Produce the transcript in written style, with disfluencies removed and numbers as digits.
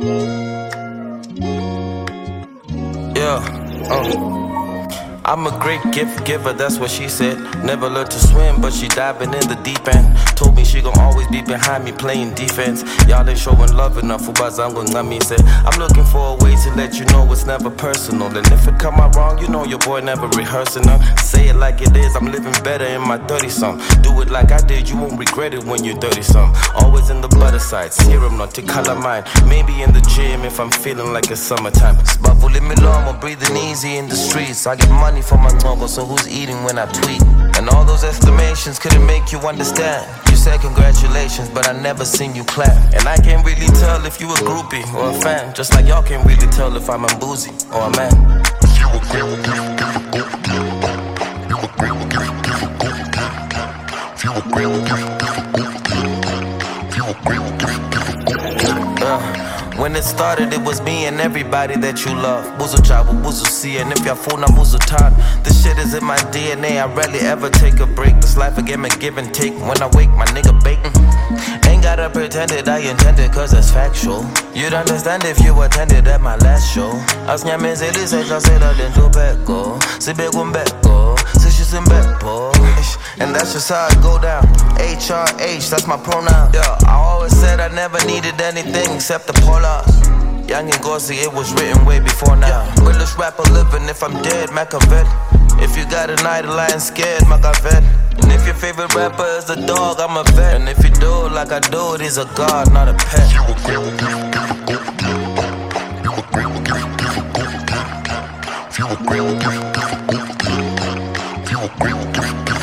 I'm a great gift giver, that's what she said. Never learned to swim, but she diving in the deep end. Told me she gon' always be behind me playing defense. Y'all ain't showing love enough. Said I'm looking for a way to let you know it's never personal. And if it come out wrong, you know your boy never rehearsing them. Say it like it is, I'm living better in my 30-some. Do it like I did, you won't regret it when you're 30-some. Always in the butter side, serum not to color mine. Maybe in the gym if I'm feeling like it's summertime. Sbavule milomo, breathing easy in the streets. I get money for my logo, so who's eating when I tweet? And all those exclamations couldn't make you understand. You said congratulations, but I never seen you clap. And I can't really tell if you a groupie or a fan, just like y'all can't really tell if I'm a boozy or a man. You agree with me, you agree with me, you agree with me, you agree with me. When it started, it was me and everybody that you love. Buzu chabu, buzu si, and if y'all fool, na buzu tan. This shit is in my DNA, I rarely ever take a break. This life a game of give and take. When I wake, my nigga bacon. Ain't gotta pretend it, I intended, cause it's factual. You'd understand if you attended at my last show. As nyamezeli se chasela dentro peko. Si begumbeko, si shisimbepo. And that's just how I go down. HRH, that's my pronoun. Yeah, I always said I never needed anything except the polars. Young and Gorsey, it was written way before now. Realest rapper living, if I'm dead, Machiavelli. If you got an idol, I ain't scared, Machiavelli. And if your favorite rapper is a dog, I'm a vet. And if you do it like I do it, he's a god, not a pet. You agree with me, you agree with me, you agree with me, you agree with me, you agree with me.